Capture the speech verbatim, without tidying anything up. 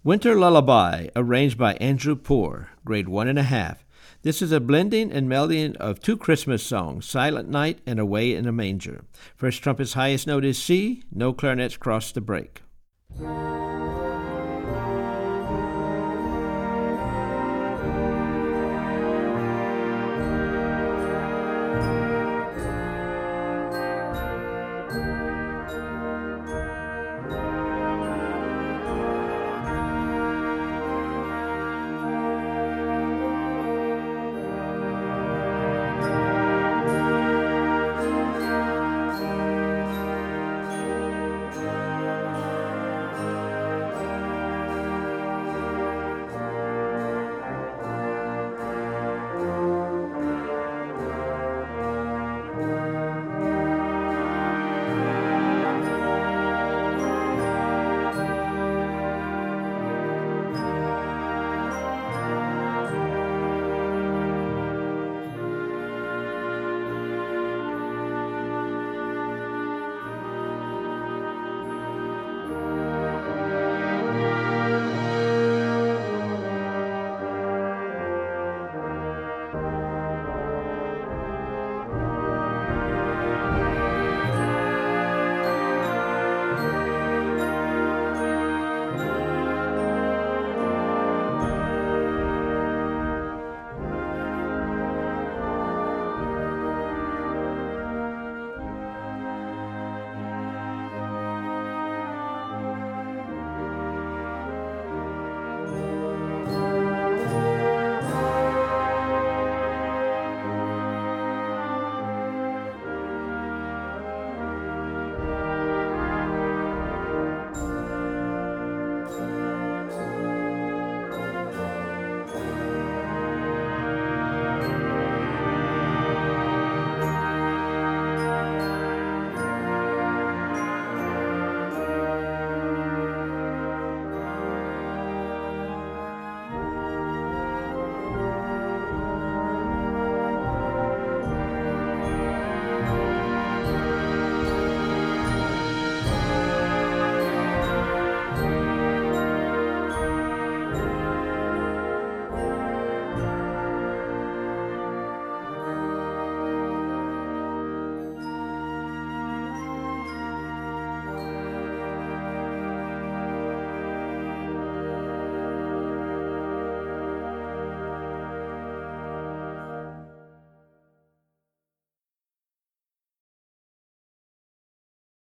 Winter Lullaby, arranged by Andrew Poor, grade one and a half. This is a blending and melding of two Christmas songs, Silent Night and Away in a Manger. First trumpet's highest note is C, no clarinets cross the break.